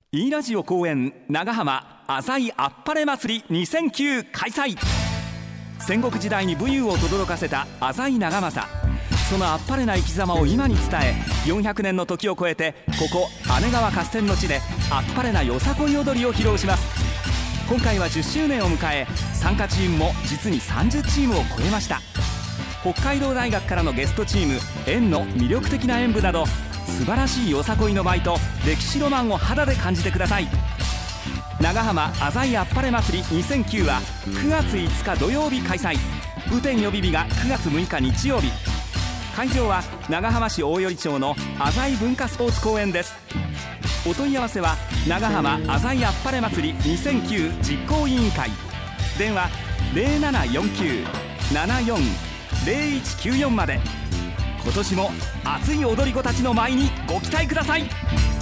E ラジオ公演長浜浅井あっぱれ祭り2009開催。戦国時代に武勇を轟かせた浅井長政、そのあっぱれな生き様を今に伝え、400年の時を超えてここ姉川合戦の地であっぱれなよさこい踊りを披露します。今回は10周年を迎え、参加チームも実に30チームを超えました。北海道大学からのゲストチーム演の魅力的な演舞など、素晴らしいよさこいの舞と歴史ロマンを肌で感じてください。長浜浅井あっぱれ祭り2009は9月5日土曜日開催。雨天予備日が9月6日日曜日。会場は長浜市大寄町の浅井文化スポーツ公園です。お問い合わせは長浜浅井あっぱれ祭り2009実行委員会、電話 0749-74-0194 まで。今年も熱い踊り子たちの舞にご期待ください。